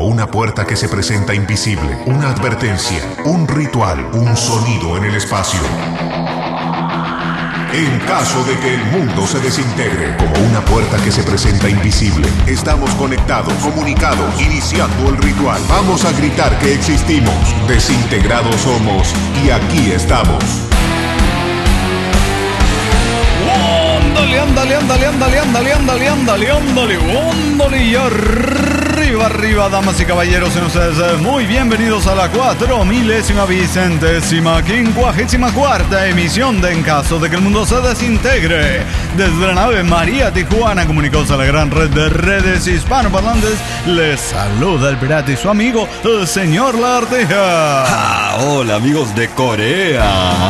como una puerta que se presenta invisible, una advertencia, un ritual, un sonido en el espacio. En caso de que el mundo se desintegre, como una puerta que se presenta invisible, estamos conectados, comunicados, iniciando el ritual. Vamos a gritar que existimos, desintegrados somos y aquí estamos. Ándale, y arriba, damas y caballeros, en ustedes muy bienvenidos a la 4054ª emisión de En Caso de que el Mundo se Desintegre. Desde la nave María Tijuana, comunicados a la gran red de redes hispanoparlantes, les saluda el pirata y su amigo, el señor La Arteja. Hola, amigos de Corea.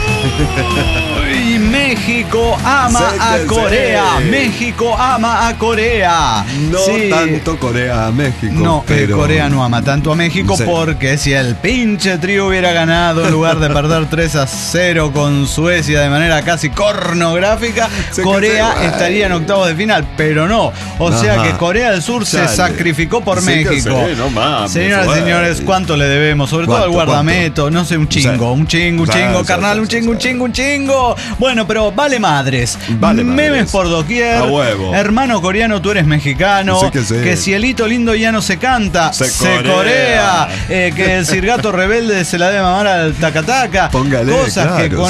Y México ama a Corea. México ama a Corea. No sí. Tanto Corea a México. No, pero Corea no ama tanto a México, sí. Porque si el pinche trío hubiera ganado en lugar de perder 3-0 con Suecia de manera casi pornográfica, sí, Corea estaría en octavos de final, pero no. O sea que Corea del Sur se sacrificó por México. No mames, señoras y señores, ¿cuánto le debemos? Sobre todo al guardameto, no sé, un chingo, carnal, un chingo. Bueno, pero vale madres. Memes por doquier. A huevo. Hermano coreano, tú eres mexicano. Que cielito lindo ya no se canta, se corea. Que el Cirgato rebelde se la debe mamar al tacataca. Póngale, cosas que con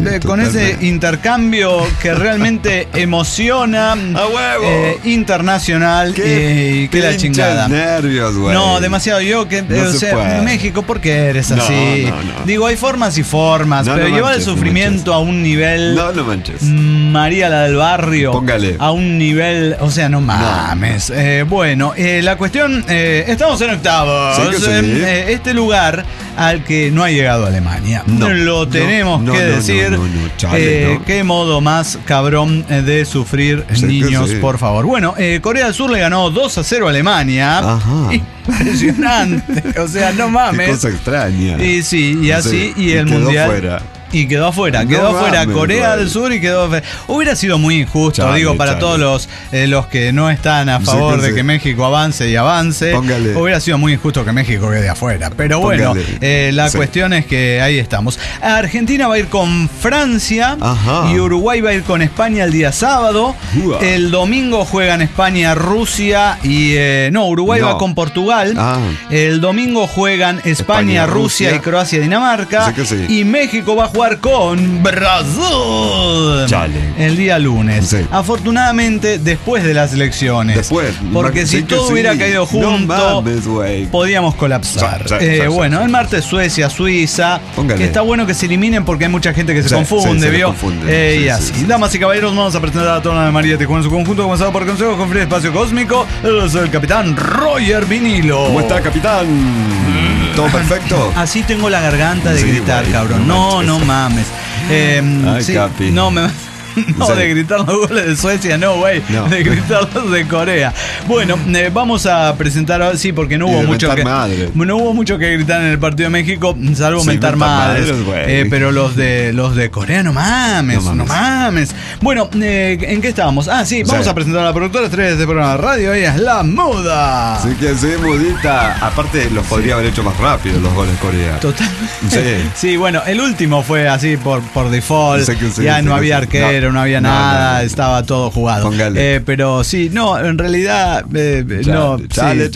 ese intercambio que realmente emociona. A huevo. Internacional. Que la chingada. Nervios, güey. No, demasiado. Yo que México, ¿por qué eres así? No. Digo, hay formas y formas, pero llevar el sufrimiento a un nivel. No manches. María la del barrio. Póngale. A un nivel. O sea, no mames. Bueno, la cuestión. Estamos en octavos. Sí. Este lugar al que no ha llegado Alemania. Lo tenemos que decir. Chale, Qué modo más cabrón de sufrir, niños, por favor. Bueno, Corea del Sur le ganó 2-0 a Alemania. Ajá. Impresionante. O sea, no mames. Qué cosa extraña. Y sí, y así, y el mundial. Fuera. Y quedó afuera, Corea del Sur y quedó afuera. Hubiera sido muy injusto, para todos los que no están a favor de que México avance y avance. Póngale. Hubiera sido muy injusto que México quede afuera. Pero bueno, la cuestión es que ahí estamos. Argentina va a ir con Francia. Ajá. Y Uruguay va a ir con España el día sábado. El domingo juegan España, Rusia y... Uruguay va con Portugal. El domingo juegan España, Rusia y Croacia, Dinamarca. Y México va a jugar con Brasil. Chale. El día lunes. Afortunadamente, después de las elecciones. Porque si todo hubiera caído junto, podíamos colapsar. Bueno, el martes Suecia, Suiza. Póngale. Que está bueno que se eliminen porque hay mucha gente que se confunde, ¿vio? Y así. Damas y caballeros, vamos a presentar a toda la María Tijuana en su conjunto, comenzado por Consejo con Free Espacio Cósmico. Yo soy el capitán Roger Vinilo. ¿Cómo está, capitán? ¿Todo perfecto? Así tengo la garganta de gritar, cabrón. No mames. Capi. De gritar los goles de Suecia, de gritar los de Corea. Bueno, vamos a presentar, porque no hubo mucho que gritar en el partido de México, salvo mentar madres. Pero los de Corea, no mames. Bueno, ¿en qué estábamos? Vamos a presentar a la productora estrella de este programa de radio. Ella es La Muda. Sí, mudita. Aparte, los podría haber hecho más rápido los goles Corea. Totalmente. Sí, bueno, el último fue así por default. Ya no había arquero. No había nada, estaba todo jugado. Pero sí, en realidad chale.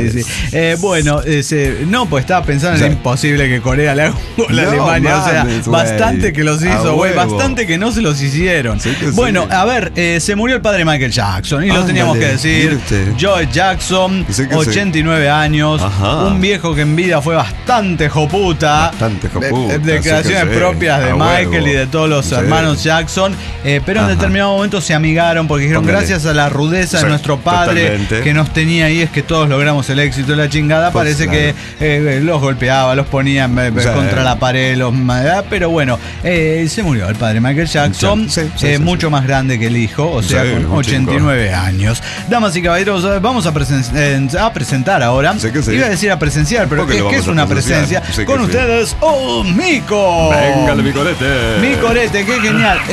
Bueno, pues estaba pensando en imposible que Corea le haga un gol a Alemania. Bastante que los hizo, bastante que no se los hicieron. Bueno, a ver, se murió el padre Michael Jackson y lo teníamos que decir. Joe Jackson, 89 años, un viejo que en vida fue bastante joputa. Declaraciones propias de Michael y de todos los hermanos Jackson. Pero en determinado momento se amigaron porque dijeron, gracias a la rudeza de nuestro padre que nos tenía ahí, es que todos logramos el éxito de la chingada. Parece que los golpeaba, los ponía contra la pared, pero bueno, se murió el padre Michael Jackson, mucho más grande que el hijo, o sea, con 89 años. Damas y caballeros, vamos a presentar ahora. Iba a decir a presenciar, pero es que es una presencia. Con ustedes, Mico. Véngale, mi corete. Qué genial. Escuchen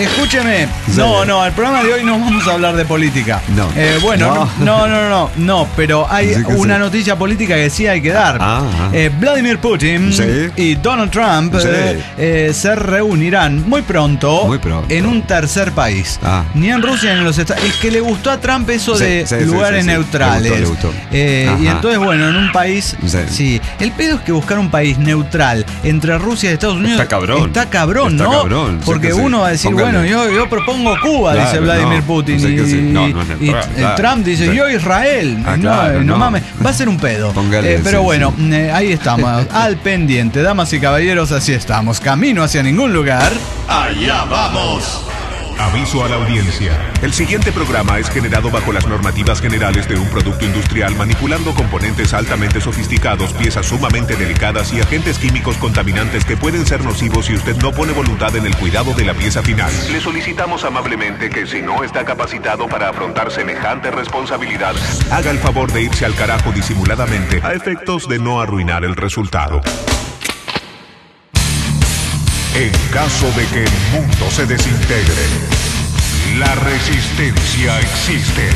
perdóneme. Sí. No, el programa de hoy no vamos a hablar de política. No. No, pero hay una noticia política que sí hay que dar. Vladimir Putin y Donald Trump se reunirán muy pronto en un tercer país. Ni en Rusia ni en los Estados Unidos. Es que le gustó a Trump eso de lugares neutrales. Le gustó. Y entonces, bueno, en un país. Sí. El pedo es que buscar un país neutral entre Rusia y Estados Unidos está cabrón, ¿no? Cabrón, porque uno va a decir, bueno, yo propongo Cuba, dice Vladimir Putin. Y Trump dice, yo Israel. No mames, va a ser un pedo. Pero bueno, ahí estamos, al pendiente. Damas y caballeros, así estamos. Camino hacia ningún lugar. ¡Allá vamos! Aviso a la audiencia. El siguiente programa es generado bajo las normativas generales de un producto industrial manipulando componentes altamente sofisticados, piezas sumamente delicadas y agentes químicos contaminantes que pueden ser nocivos si usted no pone voluntad en el cuidado de la pieza final. Le solicitamos amablemente que si no está capacitado para afrontar semejante responsabilidad, haga el favor de irse al carajo disimuladamente a efectos de no arruinar el resultado. En caso de que el mundo se desintegre, la resistencia existe.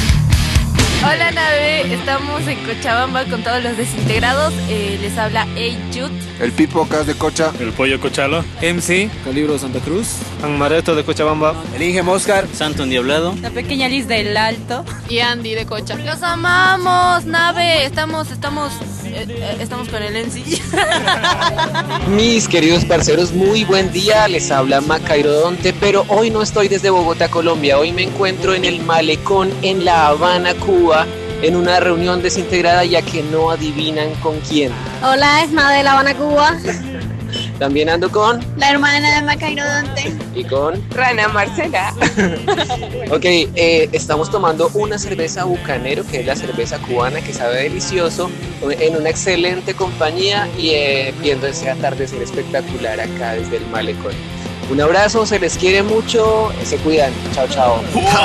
Hola nave, estamos en Cochabamba con todos los desintegrados. Les habla Hey Jude, el Pipo Cas de Cocha, el Pollo Cochalo, MC, Calibro Santa Cruz, Anmareto de Cochabamba, el Inge Moscar, Santo Endiablado, la pequeña Liz del Alto y Andy de Cocha. Los amamos, nave, estamos con el MC. Mis queridos parceros, muy buen día, les habla Macairodonte, pero hoy no estoy desde Bogotá, Colombia, hoy me encuentro en el Malecón en La Habana, Cuba, en una reunión desintegrada, ya que no adivinan con quién. Hola, es Made de La Habana, Cuba. También ando con la hermana de Macairodonte y con Rana Marcela. Ok, estamos tomando una cerveza Bucanero, que es la cerveza cubana que sabe delicioso, en una excelente compañía y viendo ese atardecer espectacular acá desde el Malecón. Un abrazo, se les quiere mucho, se cuidan. Chao, chao.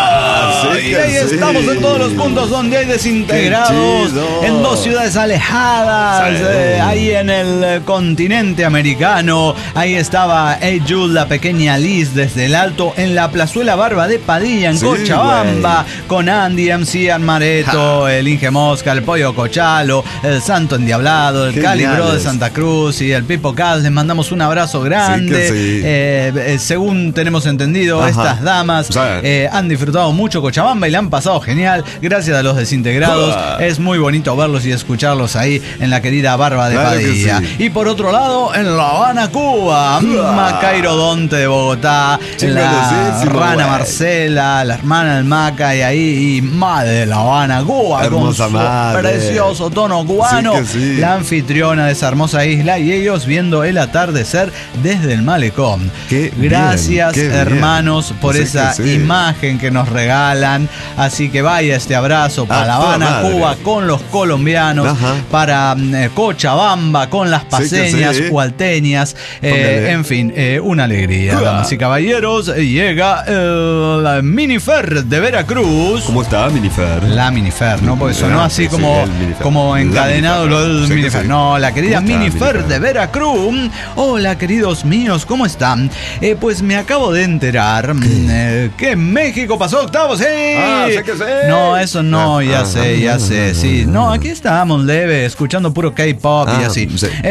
Y ahí estamos en todos los puntos donde hay desintegrados, en dos ciudades alejadas, ahí en el continente americano. Ahí estaba Hey Jude, la pequeña Liz desde el Alto, en la plazuela Barba de Padilla, en Cochabamba, con Andy, MC Anmareto, el Inge Mosca, el Pollo Cochalo, el Santo Endiablado, el Calibro de Santa Cruz y el Pipo Cas. Les mandamos un abrazo grande. Según tenemos entendido, estas damas han disfrutado mucho Cochabamba y le han pasado genial gracias a los desintegrados. Es muy bonito verlos y escucharlos ahí en la querida Barba de Padilla. Y por otro lado, en La Habana, Cuba, Macairodonte de Bogotá, la Rana Marcela, la hermana del Maca y ahí, y Madre de La Habana, Cuba, hermosa con su madre, precioso tono cubano, la anfitriona de esa hermosa isla, y ellos viendo el atardecer desde el Malecón. Gracias, hermanos, por esa imagen que nos regalan. Así que vaya este abrazo para La Habana, Cuba, con los colombianos, para Cochabamba, con las paseñas, cualteñas, en fin, una alegría, damas y caballeros. Llega la Minifer de Veracruz. ¿Cómo está Minifer? La Minifer, ¿no? Porque sonó así como encadenado lo del Minifer. No, la querida Minifer de Veracruz. Hola, queridos míos, ¿cómo están? Pues me acabo de enterar que México pasó octavos. ¡Sí! Sé que sé. No, eso no, ya sé, sí. No, aquí estábamos leve, escuchando puro K-pop y así.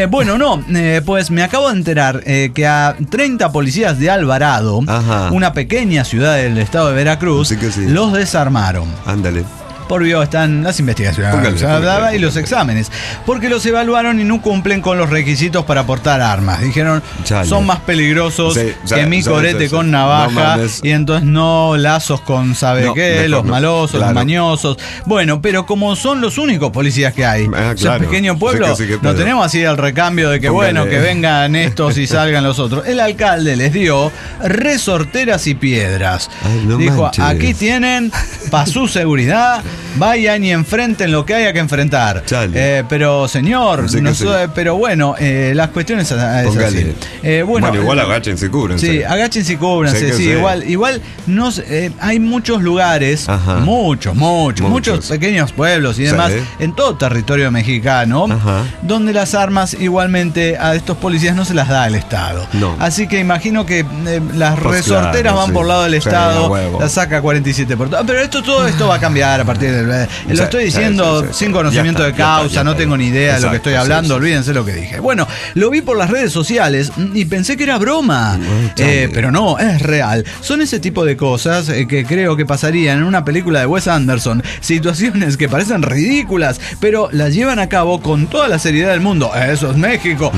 Pues me acabo de enterar que a 30 policías de Alvarado, una pequeña ciudad del estado de Veracruz, los desarmaron. Ándale. Por vio están las investigaciones y los exámenes, porque los evaluaron y no cumplen con los requisitos para portar armas. Dijeron, son más peligrosos que mi corete con navaja, y entonces no lazos con los malosos, los mañosos. Bueno, pero como son los únicos policías que hay, ese pequeño pueblo, no tenemos así el recambio de que que vengan estos y salgan los otros. El alcalde les dio resorteras y piedras. Dijo, aquí tienen para su seguridad. vayan y enfrenten lo que haya que enfrentar. Pero señor, pero bueno, las cuestiones es así. Bueno, igual agáchense y cúbranse. Sí, agáchense y cúbranse. Sí, igual no, hay muchos lugares, muchos pequeños pueblos y demás, en todo territorio mexicano, donde las armas igualmente a estos policías no se las da el Estado. Así que imagino que las resorteras van por lado del Estado, la saca 47 por todo. Pero todo esto va a cambiar a partir del... Lo estoy diciendo sin conocimiento de causa, no tengo ni idea de lo que estoy hablando, olvídense lo que dije. Bueno, lo vi por las redes sociales y pensé que era broma, pero no, es real. Son ese tipo de cosas que creo que pasarían en una película de Wes Anderson, situaciones que parecen ridículas, pero las llevan a cabo con toda la seriedad del mundo. Eso es México.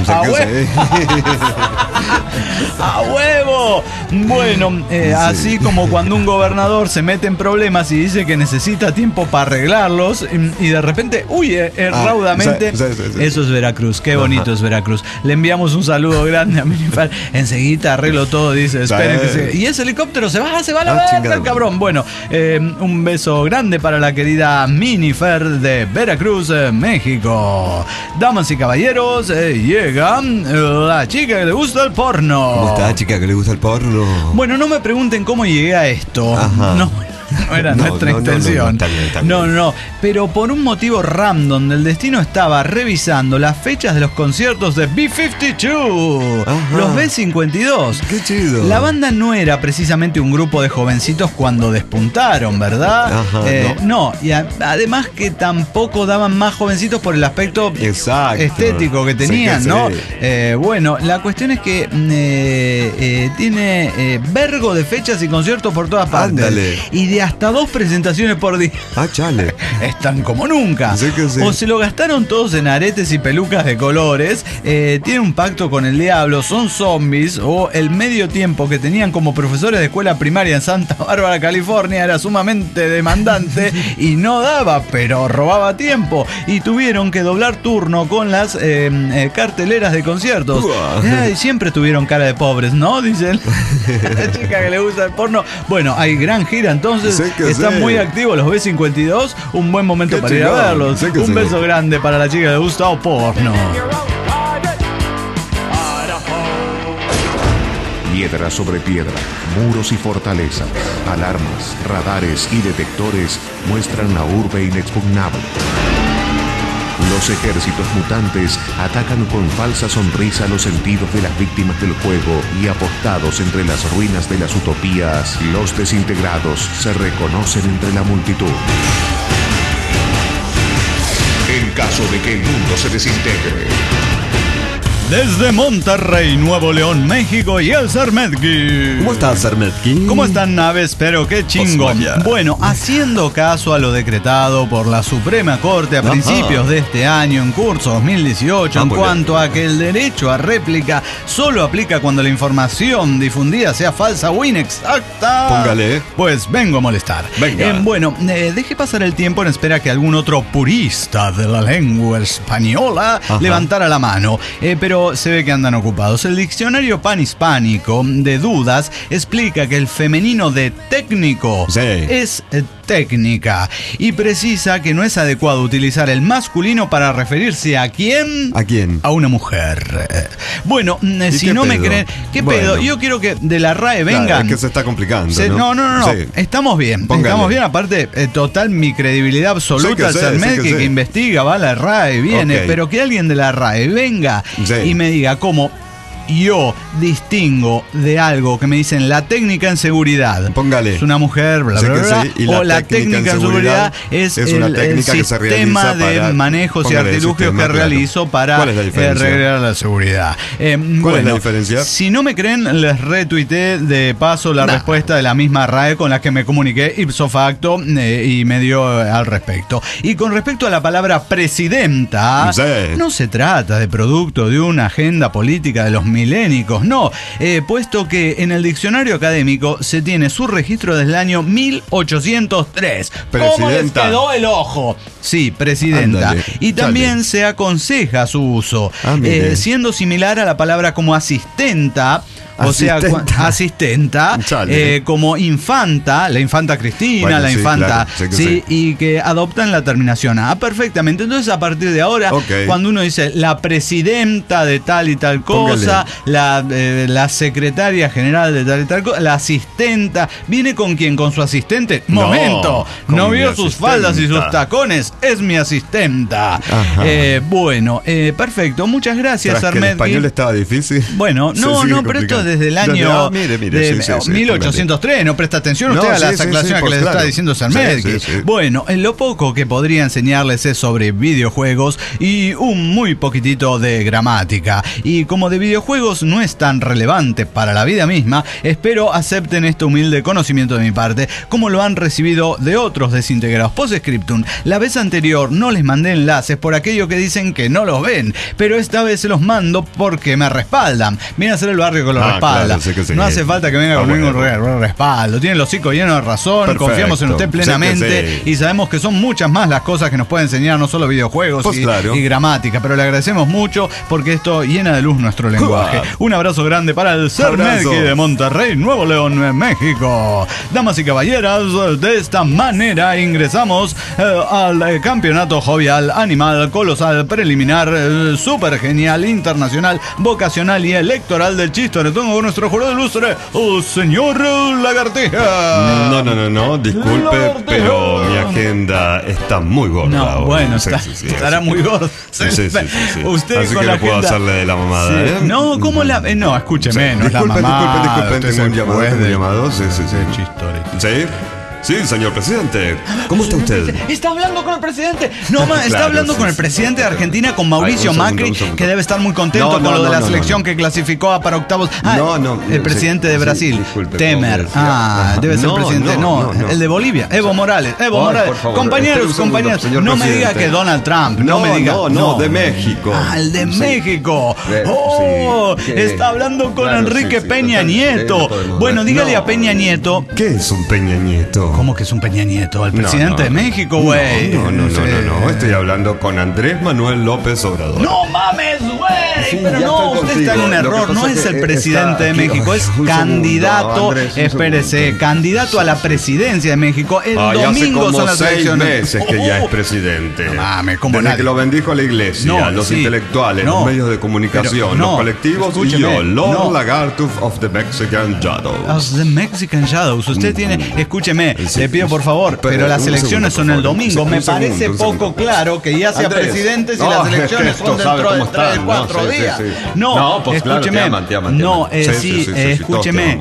¡A huevo! Bueno, así como cuando un gobernador se mete en problemas y dice que necesita tiempo para arreglarlos y de repente huye raudamente. Eso es Veracruz, qué bonito es Veracruz. Le enviamos un saludo grande a Minifer. Enseguida arreglo todo, dice. Esperen que y ese helicóptero se va a la verga, el cabrón. Bueno, un beso grande para la querida Minifer de Veracruz, México. Damas y caballeros, llega la chica que le gusta el porno. ¿Cómo está, chica que le gusta el porno? Bueno, no me pregunten cómo llegué a esto. No era nuestra intención. No, pero por un motivo random el destino estaba revisando las fechas de los conciertos de B-52, los B-52. Qué chido. La banda no era precisamente un grupo de jovencitos cuando despuntaron, ¿verdad? No, y además que tampoco daban más jovencitos por el aspecto estético que tenían, ¿no? Bueno, la cuestión es que tiene vergo de fechas y conciertos por todas partes. Y de hasta 2 presentaciones por día. Chale. Están como nunca. O se lo gastaron todos en aretes y pelucas de colores, tienen un pacto con el diablo, son zombies, o el medio tiempo que tenían como profesores de escuela primaria en Santa Bárbara, California, era sumamente demandante y no daba, pero robaba tiempo. Y tuvieron que doblar turno con las carteleras de conciertos. Siempre tuvieron cara de pobres, ¿no? Dicen la chica que le gusta el porno. Bueno, hay gran gira entonces. Están muy activos los B-52. Un buen momento para ir a verlos. Un beso grande para la chica que le gusta el porno. Piedra sobre piedra, muros y fortalezas, alarmas, radares y detectores muestran la urbe inexpugnable. Los ejércitos mutantes atacan con falsa sonrisa los sentidos de las víctimas del juego y apostados entre las ruinas de las utopías, los desintegrados se reconocen entre la multitud. En caso de que el mundo se desintegre. Desde Monterrey, Nuevo León, México, y el Sarmetki. ¿Cómo estás, Sarmetki? ¿Cómo están, naves? Pero qué chingón. Bueno, haciendo caso a lo decretado por la Suprema Corte a principios de este año, en curso 2018, en cuanto a que el derecho a réplica solo aplica cuando la información difundida sea falsa o inexacta. Póngale. Pues vengo a molestar. Venga. Bueno, dejé pasar el tiempo en espera que algún otro purista de la lengua española levantara la mano. Pero se ve que andan ocupados. El diccionario panhispánico de dudas explica que el femenino de técnico es técnica y precisa que no es adecuado utilizar el masculino para referirse a ¿quién? ¿A quién? A una mujer. Bueno, si no me creen, ¿qué pedo? Yo quiero que de la RAE vengan. Claro, es que se está complicando. No. Sí. Estamos bien. Póngale. Estamos bien. Aparte, total, mi credibilidad absoluta al Sarmetki que investiga, va a la RAE, viene. Pero que alguien de la RAE venga y me diga cómo yo distingo de algo que me dicen la técnica en seguridad. Póngale. Es una mujer, bla, bla, bla. O la técnica en seguridad es el sistema de manejos y artilugios que realizo para recrear la seguridad. ¿Cuál es la diferencia? Si no me creen, les retuiteé de paso la respuesta de la misma RAE con la que me comuniqué ipso facto y me dio al respecto. Y con respecto a la palabra presidenta, no se trata de producto de una agenda política de los milénicos, no, puesto que en el diccionario académico se tiene su registro desde el año 1803. ¿Cómo les quedó el ojo? Sí, presidenta. Ándale, y también se aconseja su uso, siendo similar a la palabra como asistenta o sea, asistenta, como infanta, la infanta Cristina, bueno, la infanta, claro, sí, y que adoptan la terminación A perfectamente. Entonces, a partir de ahora, cuando uno dice la presidenta de tal y tal cosa, la secretaria general de tal y tal cosa, la asistenta, ¿viene con quién? ¿Con su asistente? Momento, no vio sus faldas y sus tacones, es mi asistenta. Bueno, perfecto, muchas gracias, Hermedki. ¿El español estaba difícil? Bueno, no, pero esto desde el año 1803, no presta atención usted a las aclaraciones que les está diciendo Hermedki. Bueno, lo poco que podría enseñarles es sobre videojuegos y un muy poquitito de gramática. Y como de videojuegos no es tan relevante para la vida misma, espero acepten este humilde conocimiento de mi parte, como lo han recibido de otros desintegrados. Postscriptum, la vez anterior no les mandé enlaces por aquello que dicen que no los ven, pero esta vez se los mando porque me respaldan. Viene a ser el barrio que los respalda. Claro, no hace falta que venga con ningún respaldo. Tiene el hocico lleno de razón. Perfecto. Confiamos en usted plenamente y sabemos que son muchas más las cosas que nos puede enseñar, no solo videojuegos y gramática, pero le agradecemos mucho porque esto llena de luz nuestro lenguaje. Un abrazo grande para el Hermedki de Monterrey, Nuevo León, México. Damas y caballeros, de esta manera ingresamos al campeonato jovial, animal, colosal, preliminar, super genial, internacional, vocacional y electoral del Chistoretón con nuestro jurado ilustre, el señor Lagartija. No, disculpe, pero mi agenda está muy gorda. No, bueno, estará muy gorda. Usted así con que la no puedo agenda... hacerle de la mamada. No, ¿cómo la...? No, escúcheme, no es la mamada. Disculpe, tengo un llamado. Sí. ¿Sí? Sí, señor presidente. ¿Cómo está usted? Está hablando con el presidente. No, está hablando con el presidente de Argentina, con Mauricio Macri, que debe estar muy contento con lo de la selección que clasificó para octavos. El presidente de Brasil, disculpe, Temer. Debe ser el presidente. No, el de Bolivia, Evo Morales. Compañeros, no me diga que Donald Trump. No me diga. No, de México. El de México. Está hablando con Enrique Peña Nieto. Bueno, dígale a Peña Nieto. ¿Qué es un Peña Nieto? ¿Cómo que es un Peña Nieto? El presidente de México, güey. No. Estoy hablando con Andrés Manuel López Obrador. ¡No mames, güey! Pero no, usted está en un error. No es el presidente de México, es candidato. Espérese, candidato a la presidencia de México. El domingo son las elecciones. Hace 6 meses que ya es presidente. No mames, como desde que lo bendijo la iglesia, los intelectuales, los medios de comunicación, los colectivos y yo, Lord Lagartuf of the Mexican Shadows. Of the Mexican Shadows. Usted tiene, escúcheme, le pido por favor, pero las elecciones son el domingo. Me parece poco claro que ya sea presidente si las elecciones son dentro de 3 o 4 días. No, escúcheme. No, escúcheme.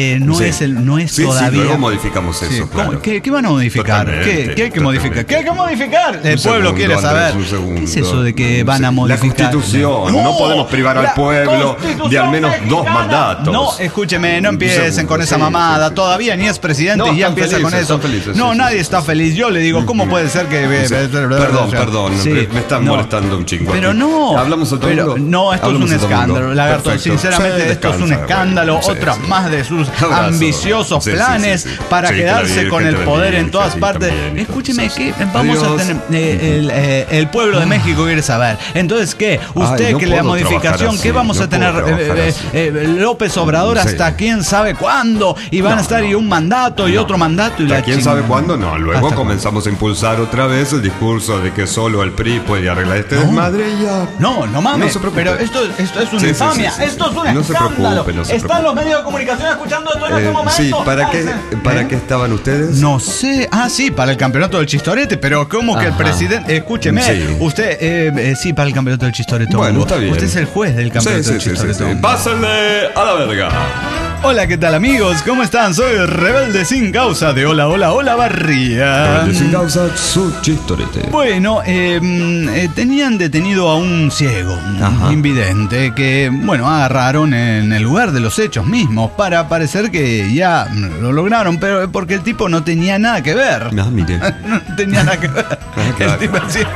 No es todavía. Sí, luego modificamos eso. ¿Qué van a modificar? ¿Qué hay que modificar? ¿Qué hay que modificar? El pueblo quiere saber. ¿Qué es eso de que van a modificar? La Constitución. No podemos privar al pueblo de al menos 2 mandatos. No, escúcheme, no empiecen con esa mamada. Todavía ni es presidente y ya empieza con eso. No, nadie está feliz. Yo le digo, ¿cómo puede ser que... Perdón, me están molestando un chingo. Pero no. ¿Hablamos otro mundo? No, esto es un escándalo, Lagarto. Sinceramente, esto es un escándalo. Otra más de sus ambiciosos planes para quedarse con el poder en todas partes. Escúcheme, ¿qué vamos a tener? El pueblo de México quiere saber. Entonces, ¿qué? Usted que le da modificación, ¿qué vamos a tener? López Obrador hasta quién sabe cuándo. Y van a estar y un mandato y otro mandato. Y ¿quién sabe cuándo? No, luego comenzamos a impulsar otra vez el discurso de que solo el PRI puede arreglar este desmadre y ya. No mames, pero esto es una infamia. Esto es un escándalo. Están los medios de comunicación escuchando esto en este momento. Sí, ¿para qué estaban ustedes? No sé. Sí, para el campeonato del Chistorete, pero ¿cómo que el presidente? Escúcheme, usted, sí, para el campeonato del Chistorete. Bueno, está bien. Usted es el juez del campeonato del Chistorete. Pásenle a la verga. Hola, ¿qué tal, amigos? ¿Cómo están? Soy Rebelde Sin Causa de Hola Barría. Rebelde Sin Causa, su Chistorete. Bueno, tenían detenido a un ciego, un invidente, que, agarraron en el lugar de los hechos mismos para parecer que ya lo lograron, pero porque el tipo no tenía nada que ver. Mire. No tenía nada que ver. Claro. El tipo así...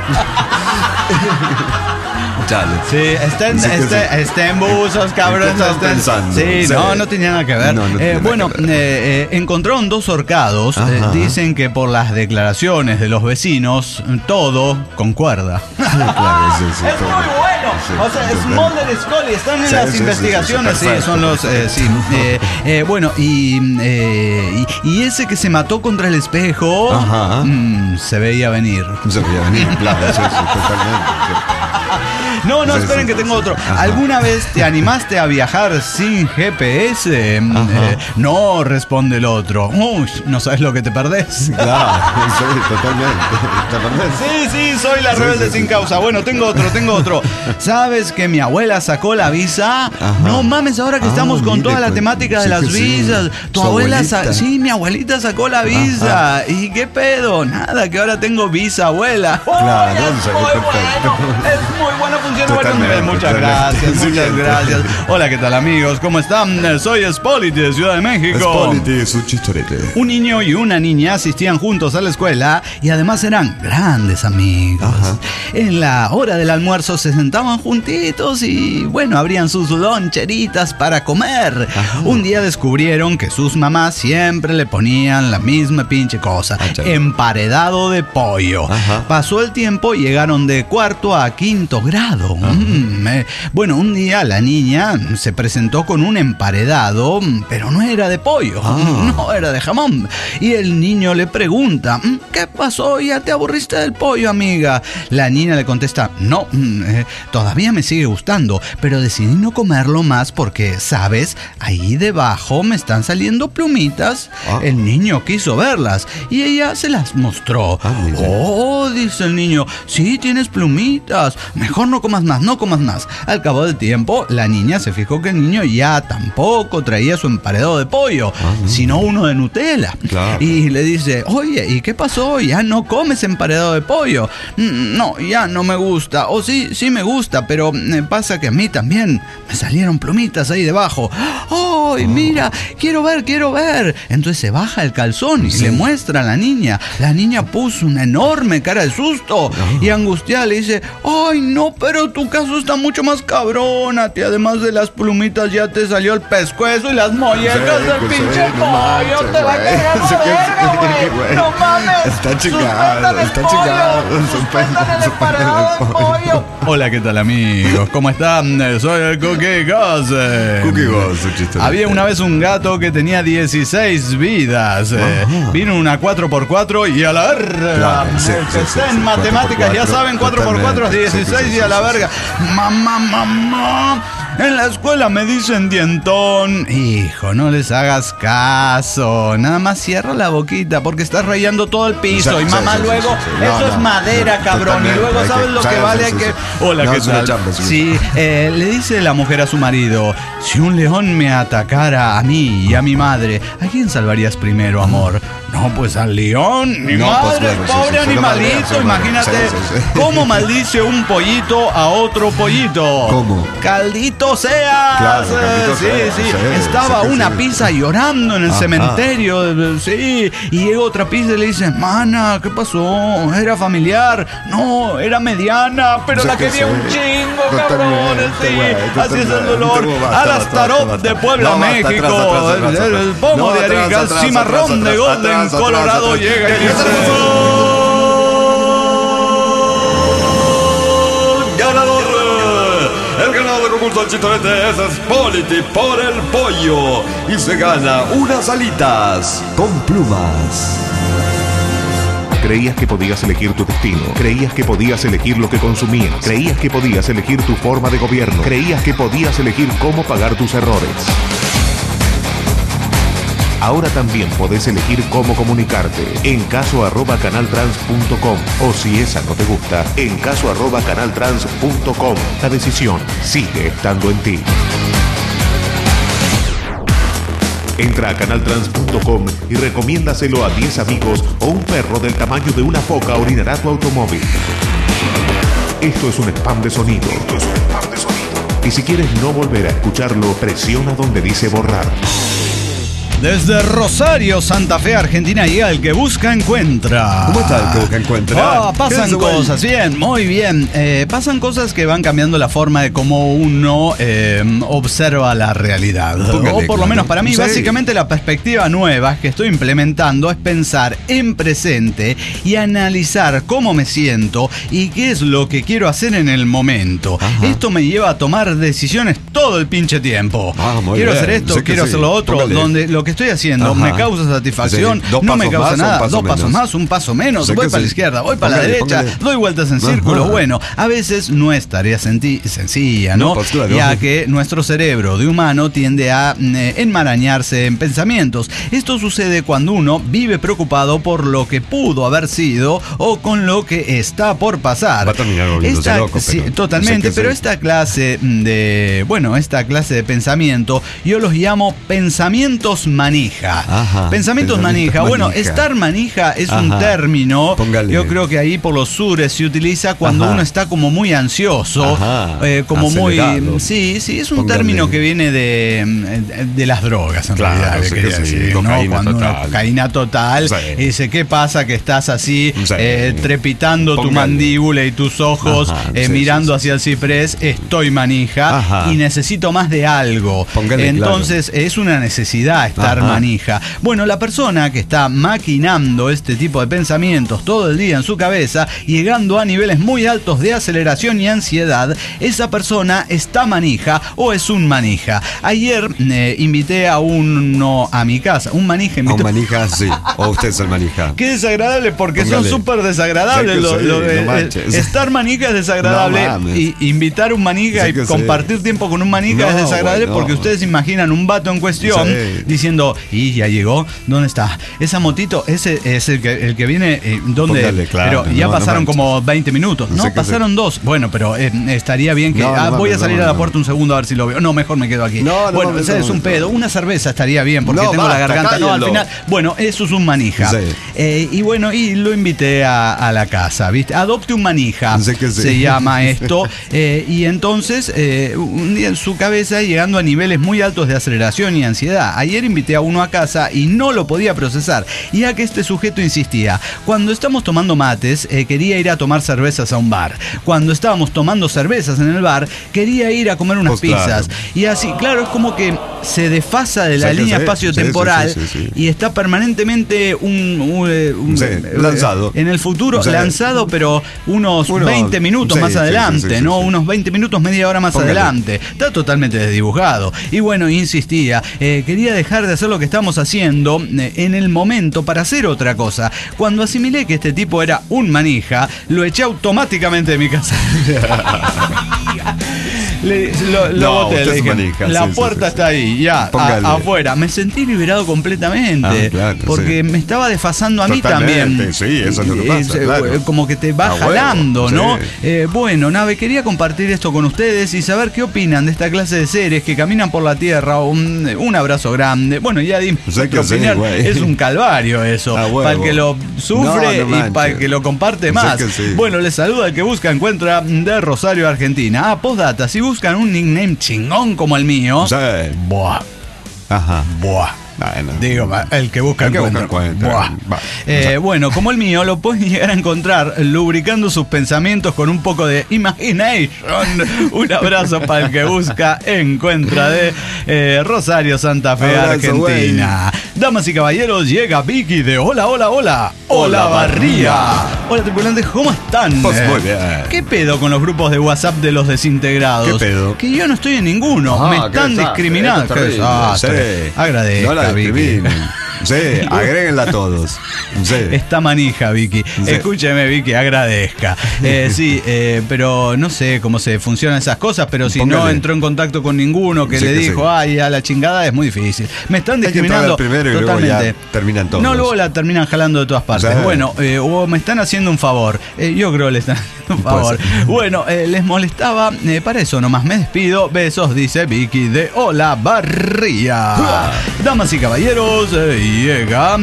Dale. Sí, estén buzos, cabrón. No tenía nada que ver. Encontraron 2 ahorcados. Dicen que por las declaraciones de los vecinos, todo concuerda. Claro, es muy bueno. O sea, es Mulder y Scully, están en las investigaciones. Sí, son los. Bueno, y ese que se mató contra el espejo. Se veía venir. Se veía venir, claro, eso, totalmente. No, esperen que tengo otro. ¿Alguna vez te animaste a viajar sin GPS? No, responde el otro. Uy, no sabes lo que te perdés. Claro, sí, totalmente. Sí, soy la rebelde sin causa. Bueno, tengo otro. ¿Sabes que mi abuela sacó la visa? No mames, ahora que estamos con toda la temática de las visas. Tu abuela mi abuelita sacó la visa. ¿Y qué pedo? Nada, que ahora tengo visa abuela. Claro, es muy bueno, funciona varios niveles. Muchas gracias. Hola, ¿qué tal, amigos? ¿Cómo están? Soy Spoliti de Ciudad de México. Spoliti es un chistorete. Un niño y una niña asistían juntos a la escuela y además eran grandes amigos. En la hora del almuerzo se sentaban juntitos y, bueno, abrían sus loncheritas para comer. Un día descubrieron que sus mamás siempre le ponían la misma pinche cosa: emparedado de pollo. Pasó el tiempo y llegaron de cuarto a quinto grado. Bueno, un día la niña se presentó con un emparedado, pero no era de pollo, no era de jamón. Y el niño le pregunta: ¿qué pasó? ¿Ya te aburriste del pollo, amiga? La niña le contesta: no, todavía me sigue gustando, pero decidí no comerlo más porque, ¿sabes? Ahí debajo me están saliendo plumitas. El niño quiso verlas y ella se las mostró. Dice el niño, sí, tienes plumitas, mejor no comas más. Al cabo del tiempo, la niña se fijó que el niño ya tampoco traía su emparedado de pollo, sino uno de Nutella. Y le dice: oye, ¿y qué pasó? ¿Ya no comes emparedado de pollo? No, ya no me gusta. O sí me gusta, pero pasa que a mí también me salieron plumitas ahí debajo. ¡Ay, mira! Quiero ver. Entonces se baja el calzón y le muestra a la niña. La niña puso una enorme cara de susto y angustiada le dice: ¡ay, no! Pero tu caso está mucho más cabrón. A ti, además de las plumitas, ya te salió el pescuezo y las mollejas del pinche pollo. Te va a cagar la verga, güey. No mames. Está chingado. Suspendan el emparedado de pollo. Hola, ¿qué tal, amigos? ¿Cómo están? Soy el Cookie Goss. Había una vez un gato que tenía 16 vidas. Vino una 4x4 y a la verga. Que está en matemáticas, ya saben, 4x4 es 16 y a la verga. Mamá. En la escuela me dicen dientón. Hijo, no les hagas caso. Nada más cierra la boquita porque estás rayando todo el piso. Y mamá luego, eso es madera, cabrón. Y luego sabes lo que vale. Hola, ¿qué tal? Sí, le dice la mujer a su marido: si un león me atacara a mí y a mi madre, ¿a quién salvarías primero, amor? No, pues al león. Mi madre, pobre animalito. Imagínate cómo maldice un pollito a otro pollito. ¿Cómo? Caldito seas. Claro, sí. Estaba una pizza llorando en el cementerio. Sí. Y llega otra pizza y le dice: mana, ¿qué pasó? ¿Era familiar? No, era mediana, pero la quería un chingo, cabrones. Sí. Así es el dolor. Alastarot de Puebla, México. El pomo de Arica, el cimarrón de Golden, Colorado, llega y dice: ganador. El ganador del concurso del chistorete es Spoliti por el pollo y se gana unas alitas con plumas. Creías que podías elegir tu destino. Creías que podías elegir lo que consumías. Creías que podías elegir tu forma de gobierno. Creías que podías elegir cómo pagar tus errores. Ahora también podés elegir cómo comunicarte. En caso@canaltrans.com. O si esa no te gusta, en caso@canaltrans.com. La decisión sigue estando en ti. Entra a canaltrans.com y recomiéndaselo a 10 amigos o un perro del tamaño de una foca orinará tu automóvil. Esto es un spam de sonido. Y si quieres no volver a escucharlo, presiona donde dice borrar. Desde Rosario, Santa Fe, Argentina, llega El que busca encuentra. ¿Cómo está El que busca encuentra? Pasan cosas, bien, muy bien. Pasan cosas que van cambiando la forma de cómo uno observa la realidad. O por lo menos para mí, básicamente la perspectiva nueva que estoy implementando es pensar en presente y analizar cómo me siento y qué es lo que quiero hacer en el momento. Ajá. Esto me lleva a tomar decisiones todo el pinche tiempo. Quiero hacer esto, quiero hacer lo otro, donde lo que estoy haciendo me causa satisfacción, no me causa nada, dos pasos más, un paso menos, voy para la izquierda, voy para la derecha, doy vueltas en círculo. Bueno, a veces no es tarea sencilla, ¿no? Pues claro. Ya que nuestro cerebro de humano tiende a enmarañarse en pensamientos. Esto sucede cuando uno vive preocupado por lo que pudo haber sido o con lo que está por pasar. Va a terminar volviéndose loco, sí, totalmente, pero esta clase de pensamiento yo los llamo pensamientos manija. Ajá, pensamientos manija. Bueno, estar manija es un término. Póngale. Yo creo que ahí por los sures se utiliza cuando uno está como muy ansioso, como acelerado. Muy... Sí, es un término que viene de las drogas, en realidad. Cocaína total. Y dice, ¿qué pasa que estás así trepitando tu mandíbula y tus ojos mirando hacia el ciprés? Estoy manija y necesito más de algo. Entonces es una necesidad estar manija. Bueno, la persona que está maquinando este tipo de pensamientos todo el día en su cabeza, llegando a niveles muy altos de aceleración y ansiedad, esa persona está manija o es un manija. Ayer invité a uno a mi casa, un manija invitó. Un manija, sí, o usted es el manija. Qué desagradable, porque son súper desagradables. Estar manija es desagradable, y invitar un manija y compartir tiempo con un manija es desagradable, porque ustedes imaginan un vato en cuestión diciendo, y ya llegó, ¿dónde está? Esa motito, ese es el que viene, ¿dónde? Pero ya pasaron como 20 minutos. No, pasaron 2. Bueno, pero estaría bien que voy a salir a la puerta un segundo a ver si lo veo. No, mejor me quedo aquí. Bueno, es un pedo. Una cerveza estaría bien porque tengo la garganta. No, al final. Bueno, eso es un manija. Y bueno, y lo invité a la casa, ¿viste? Adopte un manija. Se llama esto. Y entonces, un día en su cabeza llegando a niveles muy altos de aceleración y ansiedad. Ayer invité a uno a casa y no lo podía procesar, ya que este sujeto insistía. Cuando estamos tomando mates, quería ir a tomar cervezas a un bar. Cuando estábamos tomando cervezas en el bar, quería ir a comer unas pizzas. Y así, claro, es como que se desfasa de la línea espacio-temporal y está permanentemente lanzado. En el futuro, lanzado, pero unos 20 minutos más adelante, ¿no? Unos 20 minutos, media hora más adelante. Está totalmente desdibujado. Y bueno, insistía, quería dejar de hacer lo que estamos haciendo en el momento para hacer otra cosa. Cuando asimilé que este tipo era un manija, lo eché automáticamente de mi casa. Lo boté, le dije, manija, la puerta está ahí, ya, afuera. Me sentí liberado completamente, porque me estaba desfasando a mí también. Sí, eso es lo que pasa, como que te va jalando, ¿no? Bueno, Nave, quería compartir esto con ustedes y saber qué opinan de esta clase de seres que caminan por la tierra. Un abrazo grande. Bueno, ya dimos que opinar. Es un calvario eso, para el que lo sufre y para el que lo comparte más. Bueno, les saluda el que busca encuentra de Rosario, Argentina. Postdata, si buscan un nickname chingón como el mío, buah. Bueno, digo, el que busca encuentra. Bueno, como el mío, lo pueden llegar a encontrar lubricando sus pensamientos con un poco de imagination. Un abrazo para el que busca encuentra de Rosario, Santa Fe, Argentina. Damas y caballeros, llega Vicky de Hola Barría. Hola tripulantes, ¿cómo están? Pues muy bien. ¿Qué pedo con los grupos de WhatsApp de los desintegrados? ¿Qué pedo? Que yo no estoy en ninguno. Me están discriminando. Agradezco. Sí, agréguenla a todos. Está manija, Vicky. Escúcheme, Vicky, agradezca. Pero no sé cómo se funcionan esas cosas, pero si no entró en contacto con ninguno que le dijo, ay, a la chingada, es muy difícil. Me están discriminando primero totalmente. Y luego ya terminan todos. No, luego la terminan jalando de todas partes. Bueno, o me están haciendo un favor. Yo creo que le están haciendo un favor. Bueno, les molestaba. Para eso nomás me despido. Besos, dice Vicky de Hola Barría. Damas y caballeros, llega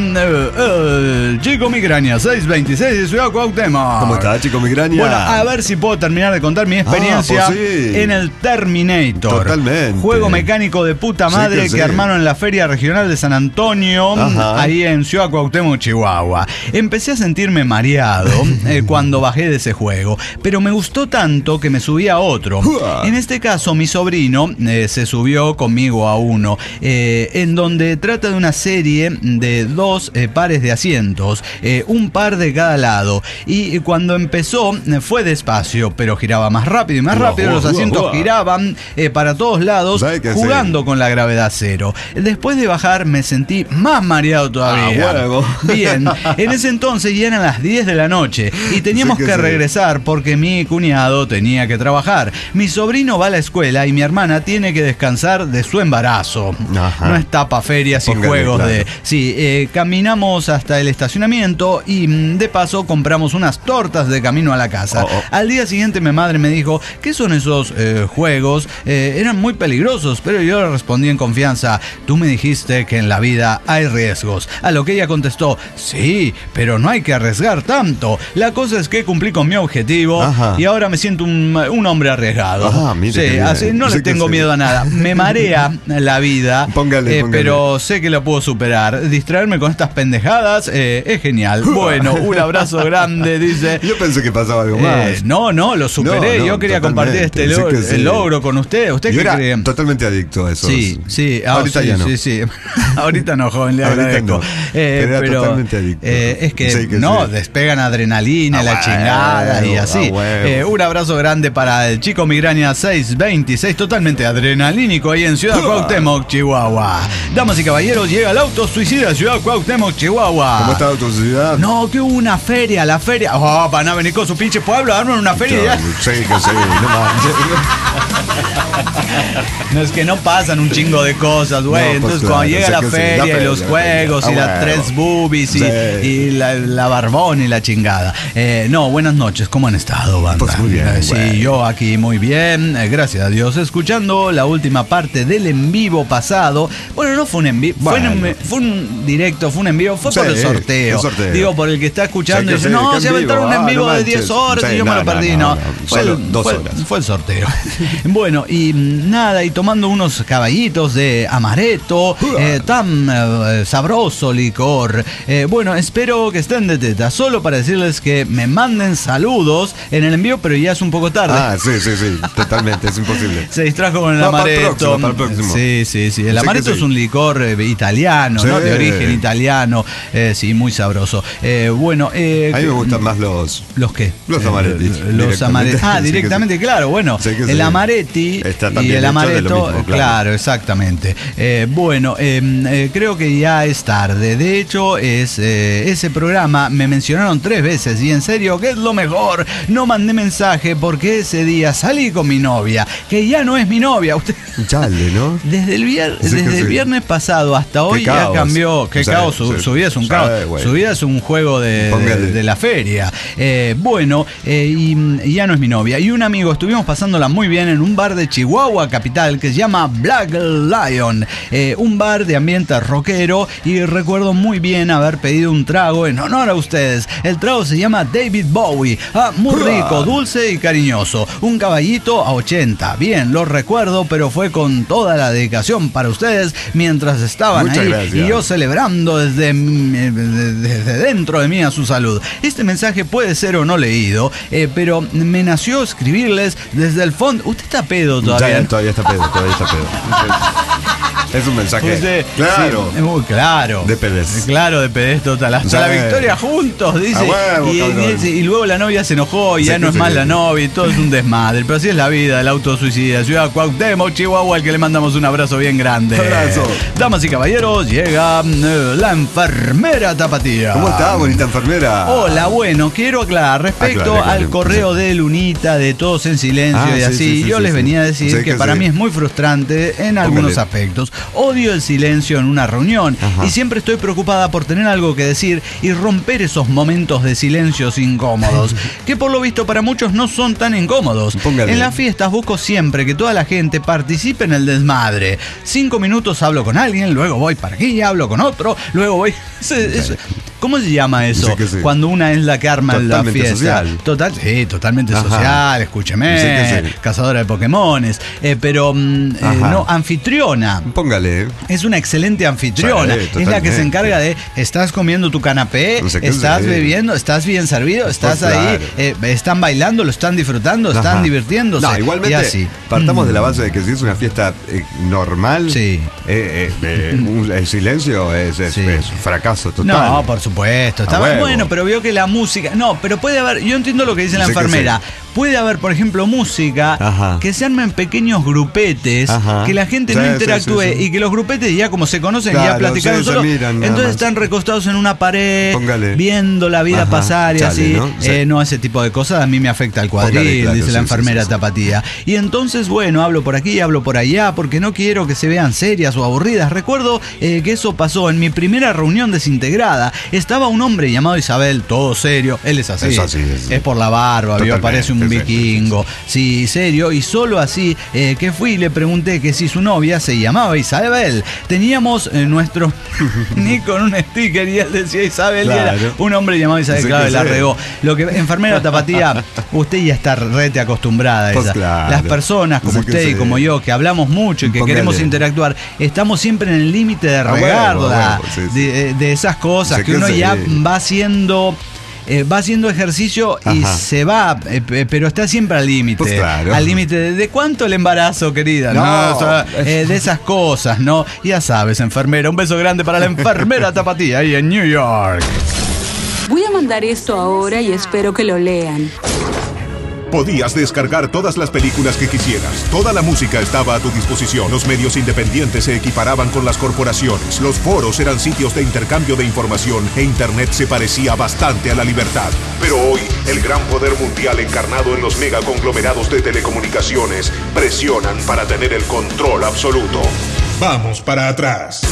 el Chico Migraña 626 de Ciudad Cuauhtémoc. ¿Cómo está, Chico Migraña? Bueno, a ver si puedo terminar de contar mi experiencia en el Terminator. Totalmente. Juego mecánico de puta madre que armaron en la Feria Regional de San Antonio, ahí en Ciudad Cuauhtémoc, Chihuahua. Empecé a sentirme mareado cuando bajé de ese juego, pero me gustó tanto que me subí a otro. En este caso, mi sobrino se subió conmigo a uno, en donde trata de una serie de 2 pares de asientos, un par de cada lado. Y cuando empezó fue despacio, pero giraba más rápido y más rápido. Los asientos giraban para todos lados, jugando con la gravedad cero. Después de bajar me sentí más mareado todavía. Bien, en ese entonces ya eran las 10 de la noche y teníamos que regresar porque mi cuñado tenía que trabajar. Mi sobrino va a la escuela y mi hermana tiene que descansar de su embarazo. No está pa' ferias y juegos de... Sí, caminamos hasta el estacionamiento y de paso compramos unas tortas de camino a la casa. Al día siguiente mi madre me dijo, ¿qué son esos juegos? Eran muy peligrosos, pero yo le respondí en confianza, tú me dijiste que en la vida hay riesgos. A lo que ella contestó, sí, pero no hay que arriesgar tanto. La cosa es que cumplí con mi objetivo y ahora me siento un hombre arriesgado. Sí, así no le tengo miedo a nada. Me marea la vida, pero sé que la puedo superar. Distraerme con estas pendejadas es genial. Bueno, un abrazo grande, dice. Yo pensé que pasaba algo más. No, lo superé. Yo quería compartir este logro con usted. ¿Usted qué cree? Totalmente adicto a eso. Sí. Ahorita ya no. Sí. Ahorita no, joven, le agradezco. No. Pero totalmente adicto. Es que despegan adrenalina, la chingada y así. Un abrazo grande para el Chico Migraña 626, totalmente adrenalínico ahí en Ciudad Cuauhtémoc, Chihuahua. Damas y caballeros, llega el auto suicida Ciudad Cuauhtémoc, Chihuahua. ¿Cómo está la autosuicida? No, que hubo una feria, la feria. Van a venir con su pinche pueblo, arman una feria ya. Sí, no manches. No, es que no pasan un chingo de cosas, güey. Entonces cuando llega la feria y los juegos y las 3 boobies y la barbón y la chingada. Buenas noches, ¿cómo han estado, banda? Pues muy bien. Sí, yo aquí muy bien, gracias a Dios. Escuchando la última parte del en vivo pasado. Bueno, no fue un en vivo, fue un directo, fue un en vivo, fue por el sorteo. Digo, por el que está escuchando y dice, se aventaron un en vivo de 10 horas y yo me lo perdí. No, fue el sorteo. Bueno, y nada, y tomando unos caballitos de amaretto, tan sabroso licor. Bueno, espero que estén de teta, solo para decirles que me manden saludos en el envío, pero ya es un poco tarde. Sí, totalmente, es imposible. Se distrajo con el amaretto. Para el próximo. Sí. El amaretto es un licor italiano, ¿no? De origen italiano. Sí, muy sabroso. Bueno, a mí me gustan más los... ¿Los qué? Los amaretti. Los amaretti. Directamente, claro. Bueno, el amaretti y el amaretto, claro, exactamente. Bueno, creo que ya es tarde. De hecho, ese programa me mencionaron 3 veces y en serio, ¿qué es lo mejor? No mandé mensaje porque ese día salí con mi novia, que ya no es mi novia. Usted... Chale, ¿no? Desde el viernes pasado hasta hoy ya cambió. Qué caos, su vida es un caos. Su vida es un juego de la feria. Bueno, y ya no es mi novia. Y un amigo, estuvimos pasándola muy bien en un bar de Chihuahua capital que se llama Black Lion, un bar de ambiente rockero, y recuerdo muy bien haber pedido un trago en honor a ustedes. El trago se llama David Bowie, muy rico, dulce y cariñoso, un caballito a 80. Bien, lo recuerdo, pero fue con toda la dedicación para ustedes mientras estaban ahí. Gracias. Y yo celebrando desde dentro de mí a su salud. Este mensaje puede ser o no leído, pero me nació escribirles desde el fondo. ¿Usted está pedo todavía? Todavía está pedo. Es un mensaje claro. Sí, muy claro. De pedés. Claro, de pedés total. Hasta la victoria juntos, dice. Y luego la novia se enojó y ya no es más la novia y todo es un desmadre. Pero así es la vida, el autosuicida. Ciudad Cuauhtémoc, Chihuahua, al que le mandamos un abrazo bien grande. Abrazo. Damas y caballeros, llega la enfermera Tapatía. ¿Cómo está, bonita enfermera? Hola, bueno, quiero aclarar respecto al correo de Lunita, de Todos en Silencio y así. Yo les venía a decir que para mí es muy frustrante en algunos aspectos. Odio el silencio en una reunión y siempre estoy preocupada por tener algo que decir y romper esos momentos de silencios incómodos, que por lo visto para muchos no son tan incómodos. En las fiestas busco siempre que toda la gente participe en el desmadre. 5 minutos hablo con con alguien, luego voy para aquí, hablo con otro, luego voy... ¿Cómo se llama eso? Sí. Cuando una es la que arma la fiesta. Social. Totalmente social, escúcheme. Cazadora de Pokémones. Pero no, anfitriona. Póngale. Es una excelente anfitriona. Es la que se encarga de, estás comiendo tu canapé, estás bebiendo, estás bien servido, estás ahí, están bailando, lo están disfrutando, están divirtiéndose. No, igualmente, así. Partamos de la base de que si es una fiesta normal, el silencio es fracaso total. No, por supuesto. Está bueno, pero veo que la música... No, pero puede haber... Yo entiendo lo que dice la enfermera. Puede haber, por ejemplo, música que se armen pequeños grupetes, que la gente no interactúe y que los grupetes ya como se conocen, ya platicaron solo, entonces están recostados en una pared, viendo la vida pasar y así. No, ese tipo de cosas a mí me afecta al cuadril, dice la enfermera tapatía. Y entonces, bueno, hablo por aquí, hablo por allá, porque no quiero que se vean serias o aburridas. Recuerdo que eso pasó en mi primera reunión desintegrada. Estaba un hombre llamado Isabel, todo serio, él es así, es por la barba, parece un vikingo, sí, serio, y solo así que fui y le pregunté que si su novia se llamaba Isabel. Teníamos nuestro ni con un sticker y él decía Isabel, y era un hombre llamado Isabel, la regó. Lo que, enfermera tapatía, usted ya está rete acostumbrada a esa. Las personas como usted y como yo, que hablamos mucho y que queremos interactuar, estamos siempre en el límite de regarla, de esas cosas que uno ya va haciendo ejercicio y se va, pero está siempre al límite. Al límite de cuánto el embarazo, querida. De esas cosas, ¿no? Ya sabes, enfermera. Un beso grande para la enfermera tapatía ahí en New York. Voy a mandar esto ahora y espero que lo lean. Podías descargar todas las películas que quisieras. Toda la música estaba a tu disposición. Los medios independientes se equiparaban con las corporaciones. Los foros eran sitios de intercambio de información e Internet se parecía bastante a la libertad. Pero hoy, el gran poder mundial encarnado en los megaconglomerados de telecomunicaciones presionan para tener el control absoluto. Vamos para atrás.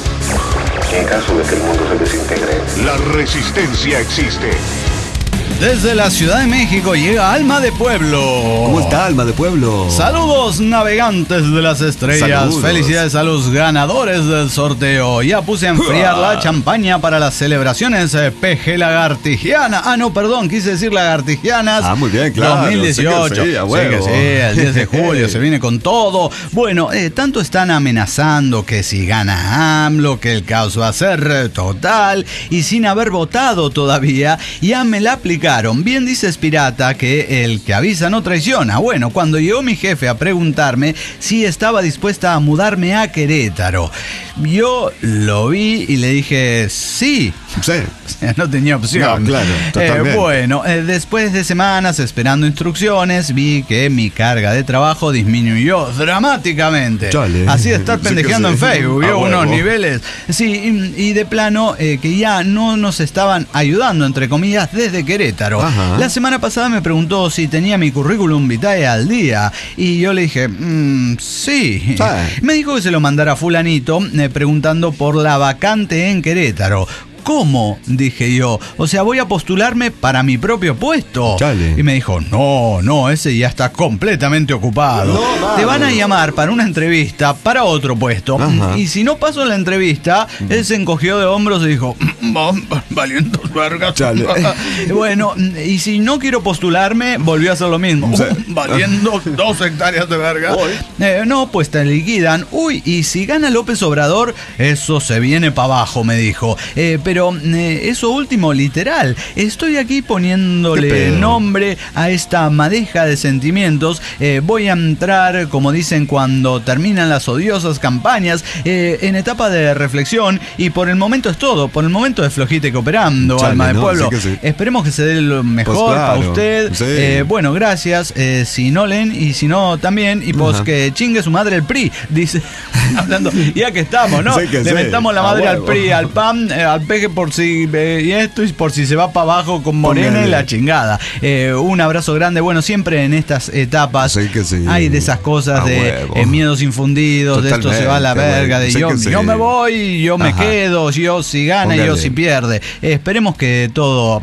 En caso de que el mundo se desintegre, la resistencia existe. Desde la Ciudad de México llega Alma de Pueblo. ¿Cómo está Alma de Pueblo? Saludos, navegantes de las estrellas. Saludos. Felicidades a los ganadores del sorteo. Ya puse a enfriar la champaña para las celebraciones PG Lagartigiana. Quise decir Lagartigianas. Muy bien, claro. 2018. Sí, el 10 de julio se viene con todo. Bueno, tanto están amenazando que si gana AMLO, que el caos va a ser total. Y sin haber votado todavía, ya me la aplicaron. Bien dice Espirata que el que avisa no traiciona. Bueno, cuando llegó mi jefe a preguntarme si estaba dispuesta a mudarme a Querétaro, yo lo vi y le dije sí. No tenía opción. No, claro, totalmente. Bueno, después de semanas esperando instrucciones, vi que mi carga de trabajo disminuyó dramáticamente. Así de estar pendejeando en Facebook, vio unos niveles. Sí, y de plano que ya no nos estaban ayudando, entre comillas, desde Querétaro. La semana pasada me preguntó si tenía mi currículum vitae al día y yo le dije, sí. Me dijo que se lo mandara a fulanito preguntando por la vacante en Querétaro. ¿Cómo? Dije yo. O sea, voy a postularme para mi propio puesto. Y me dijo, no, ese ya está completamente ocupado. Te van a llamar para una entrevista para otro puesto. Y si no paso la entrevista, él se encogió de hombros y dijo, valientos vergas. Bueno, y si no quiero postularme, volvió a hacer lo mismo. Valiendo 2 hectáreas de verga. No, pues te liquidan. Uy, y si gana López Obrador, eso se viene para abajo, me dijo. Pero eso último, literal. Estoy aquí poniéndole nombre a esta madeja de sentimientos. Voy a entrar, como dicen cuando terminan las odiosas campañas, en etapa de reflexión. Y por el momento es todo. Por el momento es flojita y cooperando, Alma de Pueblo. Esperemos que se dé lo mejor para usted. Bueno, gracias. Si no leen y si no también. Y pues que chingue su madre el PRI. Dice, hablando, ya que estamos, ¿no? Le mentamos la madre al PRI, al PAN, al PG mensaje por si y esto y por si se va para abajo con Morena y la chingada. Un abrazo grande. Bueno, siempre en estas etapas hay de esas cosas de miedos infundidos, totalmente, de esto se va a la verga, de yo me voy, yo me quedo, yo si gana, yo si pierde. Esperemos que todo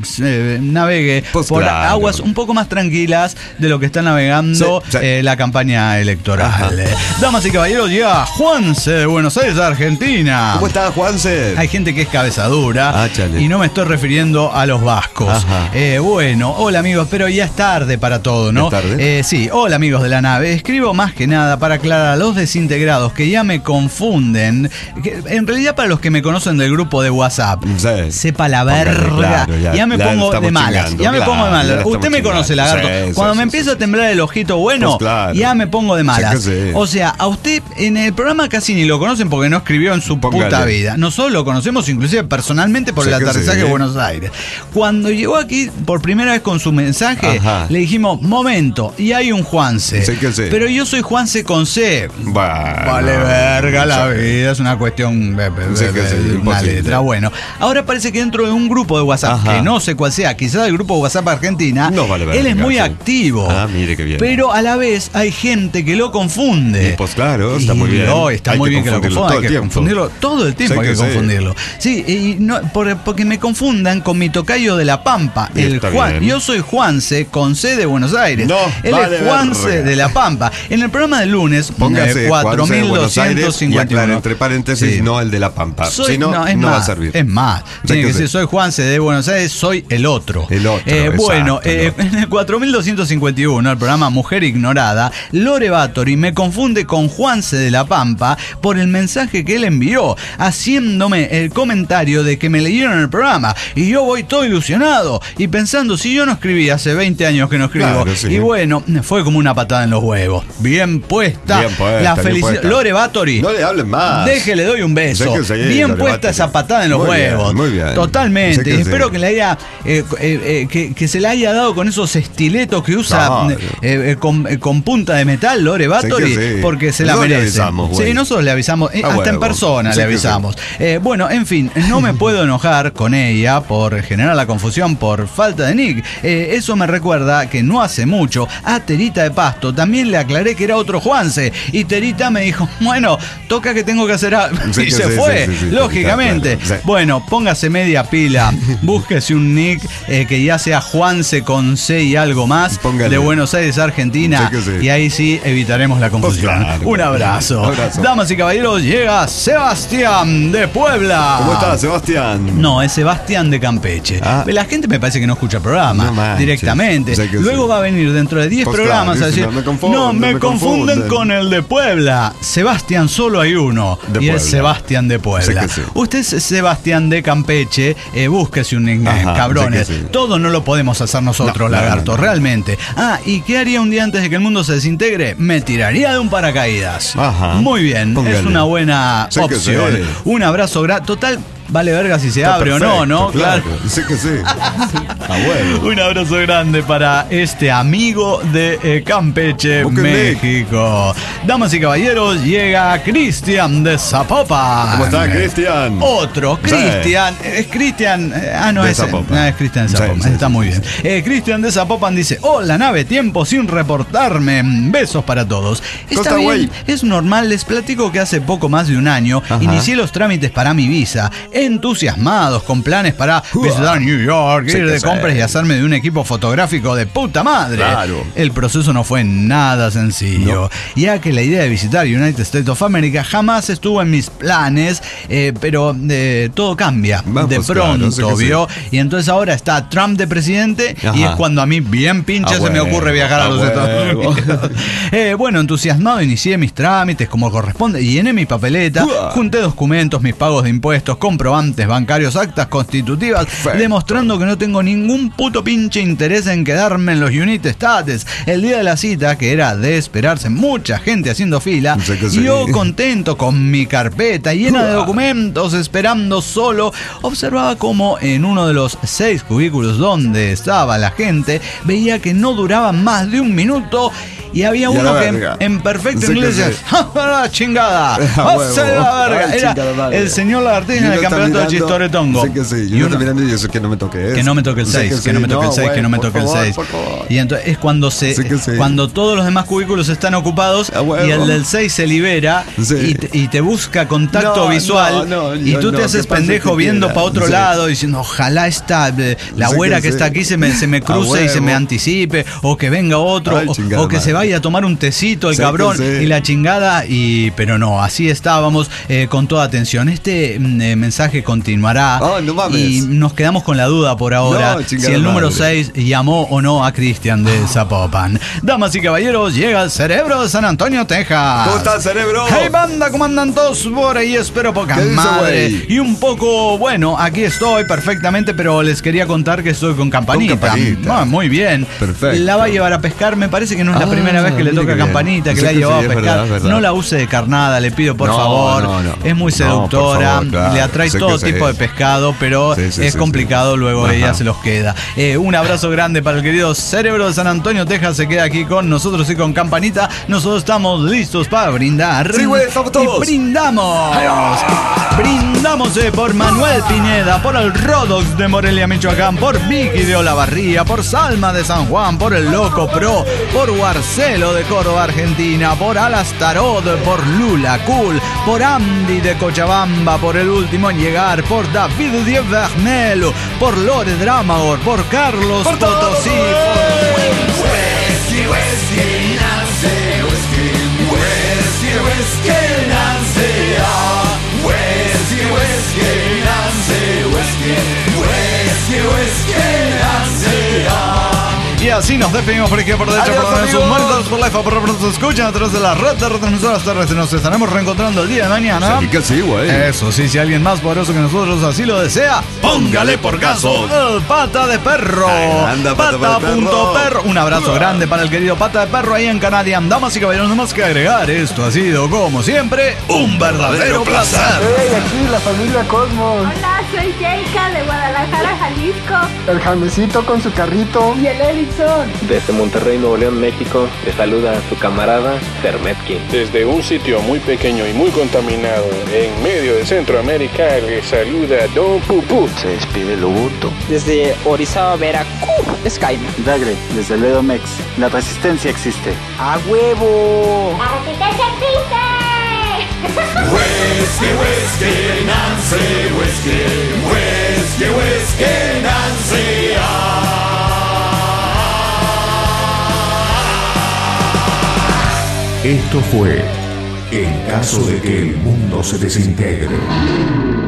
navegue por aguas un poco más tranquilas de lo que está navegando la campaña electoral. Damas y caballeros, llega Juanse de Buenos Aires, Argentina. ¿Cómo está, Juanse? Hay gente que es cabeza dura y no me estoy refiriendo a los vascos. Bueno, hola amigos, pero ya es tarde para todo, ¿no? Sí, hola amigos de la nave. Escribo más que nada para aclarar a los desintegrados que ya me confunden. Que, en realidad, para los que me conocen del grupo de WhatsApp, sepa la verga. Claro, ya me pongo de malas. Ya me pongo de malas. Usted me conoce, lagarto. Cuando me empieza a temblar el ojito bueno, ya me pongo de malas. O sea, a usted en el programa casi ni lo conocen porque no escribió en su puta vida. Nosotros lo conocemos inclusive personalmente por el aterrizaje de Buenos Aires. Cuando llegó aquí por primera vez con su mensaje, le dijimos, momento, y hay un Juanse. Pero yo soy Juanse con C. Vale verga la vida, es una cuestión de una letra. Bueno, ahora parece que dentro de un grupo de WhatsApp, que no sé cuál sea, quizás el grupo de WhatsApp Argentina, él es muy activo. Mire qué bien. Pero a la vez hay gente que lo confunde. Pues claro, está muy bien. Está muy bien que lo confunda, hay que confundirlo todo el tiempo, hay que confundirlo. Sí, y no, porque me confundan con mi tocayo de La Pampa, el Juan. Bien. Yo soy Juanse con C de Buenos Aires. Él es Juanse de La Pampa. En el programa del lunes, póngase 4251. Claro, entre paréntesis, no el de La Pampa. Si no, no va a servir. Es más, tiene que decir, soy Juanse de Buenos Aires, soy el otro. Bueno, en el 4251, el programa Mujer Ignorada, Lore Báthory me confunde con Juanse de La Pampa por el mensaje que él envió, haciéndome el comentario de que me leyeron en el programa. Y yo voy todo ilusionado y pensando, si yo no escribí hace 20 años que no escribo. Y bueno, fue como una patada en los huevos. Bien puesta. La felicidad. Lore Báthory. No le hablen más. Le doy un beso. Bien puesta esa patada en los huevos. Muy bien. Totalmente. Espero que le haya que se le haya dado con esos estiletos que usa con punta de metal Lore Báthory, porque se la merece. Sí, nosotros le avisamos, hasta en persona le avisamos. Bueno, en fin, no me puedo enojar con ella por generar la confusión por falta de nick. Eso me recuerda que no hace mucho a Terita de Pasto también le aclaré que era otro Juanse y Terita me dijo, bueno, toca que tengo que hacer algo. Y se fue, lógicamente. Bueno, póngase media pila, búsquese un nick que ya sea Juanse con C y algo más, de Buenos Aires, Argentina, y ahí sí evitaremos la confusión. Un abrazo. Damas y caballeros, llega Sebastián de Puebla. ¿Cómo estás, Sebastián? No, es Sebastián de Campeche. La gente me parece que no escucha el programa directamente. Luego va a venir dentro de 10 programas a decir, me confunden con el de Puebla. Sebastián, solo hay uno, y es Sebastián de Puebla. Usted es Sebastián de Campeche, búsquese un cabrones. Todo no lo podemos hacer nosotros, lagarto, realmente. ¿Y qué haría un día antes de que el mundo se desintegre? Me tiraría de un paracaídas. Muy bien, es una buena opción. Un abrazo total. Vale verga si se abre perfecto, o no, claro. Sí que sí. Bueno. Un abrazo grande para este amigo de Campeche, México. Damas y caballeros, llega Cristian de Zapopan. ¿Cómo está, Cristian? Otro, Cristian. Es Cristian. No es Zapopan. Es Cristian de Zapopan. Está muy bien. Cristian de Zapopan dice: hola, nave, tiempo sin reportarme. Besos para todos. Está bien, es normal. Les platico que hace poco más de un año inicié los trámites para mi visa. Entusiasmados con planes para visitar New York, ir de compras y hacerme de un equipo fotográfico de puta madre. Claro. El proceso no fue nada sencillo, ya que la idea de visitar United States of America jamás estuvo en mis planes, pero todo cambia de pronto, ¿vio? Y entonces ahora está Trump de presidente y es cuando a mí bien pinche se me ocurre viajar a los Estados Unidos. Bueno, entusiasmado inicié mis trámites como corresponde, llené mi papeleta, junté documentos, mis pagos de impuestos, comprobantes bancarios, actas constitutivas, demostrando que no tengo ningún puto pinche interés en quedarme en los United States. El día de la cita, que era de esperarse, mucha gente haciendo fila, y yo contento con mi carpeta llena de documentos, esperando solo, observaba como en uno de los 6 cubículos donde estaba la gente, veía que no duraba más de un minuto y había uno que en perfecto inglés decía, ¡la chingada! ¡Hace la verga! Era el señor Lagartija en el campeonato de Chistoretongo. Sí que sí, yo estoy mirando y eso, que no me toque eso. Que no me toque el 6, que no me toque el 6, que no me toque el 6. Y entonces es cuando cuando todos los demás cubículos están ocupados y el del 6 se libera y te busca contacto visual y tú te haces pendejo viendo para otro lado diciendo, ojalá la güera que está aquí se me cruce y se me anticipe, o que venga otro, o que se vaya a tomar un tecito el cabrón y la chingada, pero no, así estábamos con toda atención. Este mensaje continuará y nos quedamos con la duda por ahora si el número 6 llamó o no a Cristian de Zapopan. Damas y caballeros, llega el Cerebro de San Antonio, Texas. ¿Cómo está el Cerebro? Hey banda, ¿cómo andan todos por ahí? Espero poca madre. Y un poco, bueno, aquí estoy perfectamente, pero les quería contar que estoy con Campanita. Muy bien. Perfecto. La va a llevar a pescar, me parece que no es la primera vez que le toca a Campanita, que la ha llevado a pescar. Verdad. No la use de carnada, le pido por favor. Es muy seductora, favor, claro. Le atrae todo tipo de pescado, pero es complicado, luego ella se los queda. Un abrazo grande para el querido Cerebro de San Antonio, Texas, se queda aquí con nosotros y con Campanita. Nosotros estamos listos para brindar. Sí, güey, estamos todos. Y brindamos. Brindamos por Manuel Pineda, por el Rodox de Morelia, Michoacán, por Vicky de Olavarría, por Salma de San Juan, por el Loco Pro, por Guarcelo de Córdoba, Argentina, por Alas Tarot, por Lula Cool, por Andy de Cochabamba, por el último en llegar, por David Diez Bernelo, por Lore Dramagor, por Carlos Potosí, y así nos despedimos por aquí, por derecho, por donde sus muertos, por life, por nos escuchan a través de la red de retransmisoras terrestres. Nos estaremos reencontrando el día de mañana. Sí, que sí, güey. Eso sí, si alguien más poderoso que nosotros así lo desea, póngale por caso el Pata de Perro. Pata.perro. Un abrazo grande para el querido Pata de Perro ahí en Canadian. Damas y caballeros, no más que agregar, esto ha sido, como siempre, un verdadero placer. Hey, aquí la familia Cosmos. Hola, soy Jayka de Guadalajara, Jalisco. El Jaimecito con su carrito. Y el Erickson. Desde Monterrey, Nuevo León, México, le saluda a su camarada Termetkin. Desde un sitio muy pequeño y muy contaminado en medio de Centroamérica, le saluda Don Pupú. Se despide el Ubuntu. Desde Orizaba, Veracruz, Skype. Dagre, desde el Edomex. La resistencia existe. ¡A huevo! ¡La resistencia existe! Whiskey, whiskey, Nancy, whiskey, whiskey, whiskey, Nancy. Esto fue En caso de que el mundo se desintegre.